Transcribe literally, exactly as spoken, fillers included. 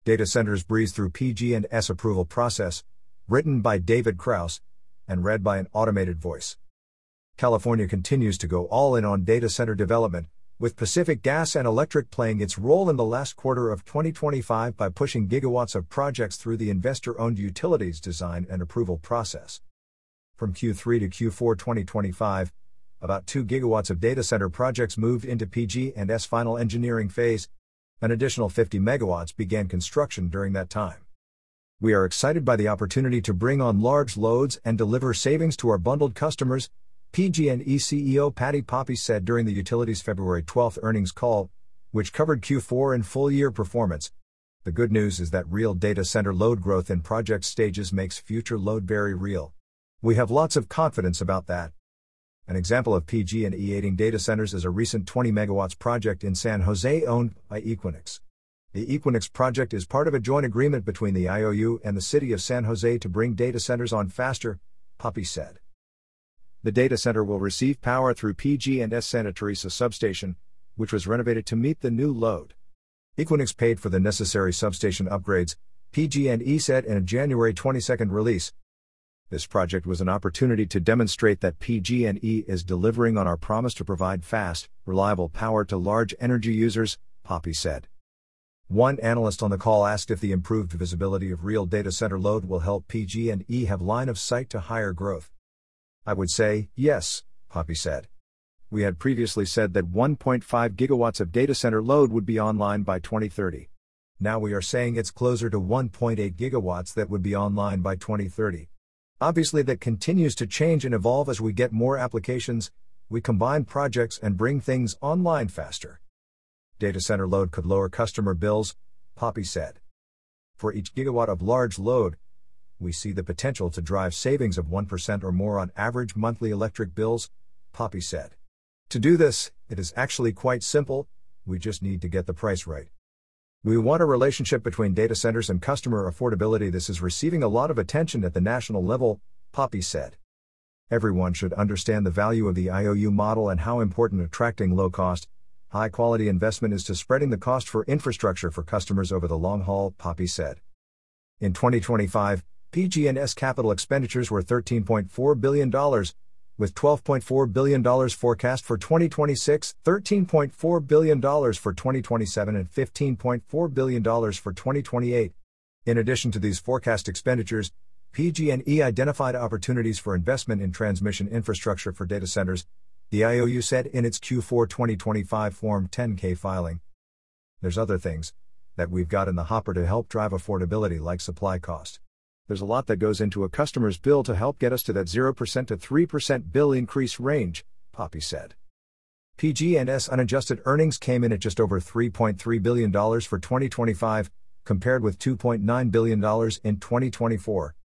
Data centers breeze through P G and S approval process, written by David Kraus, and read by an automated voice. California continues to go all in on data center development, with Pacific Gas and Electric playing its role in the last quarter of twenty twenty-five by pushing gigawatts of projects through the investor-owned utilities design and approval process. From Q three to Q four twenty twenty-five, about two gigawatts of data center projects moved into P G and S final engineering phase. An additional fifty megawatts began construction during that time. We are excited by the opportunity to bring on large loads and deliver savings to our bundled customers, P G and E C E O Patti Poppe said during the utility's February twelfth earnings call, which covered Q four and full-year performance. The good news is that real data center load growth in project stages makes future load very real. We have lots of confidence about that. An example of P G and E aiding data centers is a recent twenty megawatts project in San Jose owned by Equinix. The Equinix project is part of a joint agreement between the I O U and the city of San Jose to bring data centers on faster, Poppe said. The data center will receive power through P G and S Santa Teresa substation, which was renovated to meet the new load. Equinix paid for the necessary substation upgrades, P G and E said in a January twenty-second release. This project was an opportunity to demonstrate that P G and E is delivering on our promise to provide fast, reliable power to large energy users, Poppe said. One analyst on the call asked if the improved visibility of real data center load will help P G and E have line of sight to higher growth. I would say, yes, Poppe said. We had previously said that one point five gigawatts of data center load would be online by twenty thirty. Now we are saying it's closer to one point eight gigawatts that would be online by twenty thirty. Obviously that continues to change and evolve as we get more applications, we combine projects and bring things online faster. Data center load could lower customer bills, Poppe said. For each gigawatt of large load, we see the potential to drive savings of one percent or more on average monthly electric bills, Poppe said. To do this, it is actually quite simple, we just need to get the price right. We want a relationship between data centers and customer affordability. This is receiving a lot of attention at the national level, Poppe said. Everyone should understand the value of the I O U model and how important attracting low-cost, high-quality investment is to spreading the cost for infrastructure for customers over the long haul, Poppe said. In twenty twenty-five, P G and S capital expenditures were thirteen point four billion dollars, with twelve point four billion dollars forecast for twenty twenty-six, thirteen point four billion dollars for twenty twenty-seven and fifteen point four billion dollars for twenty twenty-eight. In addition to these forecast expenditures, P G and E identified opportunities for investment in transmission infrastructure for data centers, the I O U said in its Q four twenty twenty-five Form ten K filing. There's other things that we've got in the hopper to help drive affordability like supply cost. There's a lot that goes into a customer's bill to help get us to that zero percent to three percent bill increase range, Poppe said. P G and S unadjusted earnings came in at just over three point three billion dollars for twenty twenty-five, compared with two point nine billion dollars in twenty twenty-four.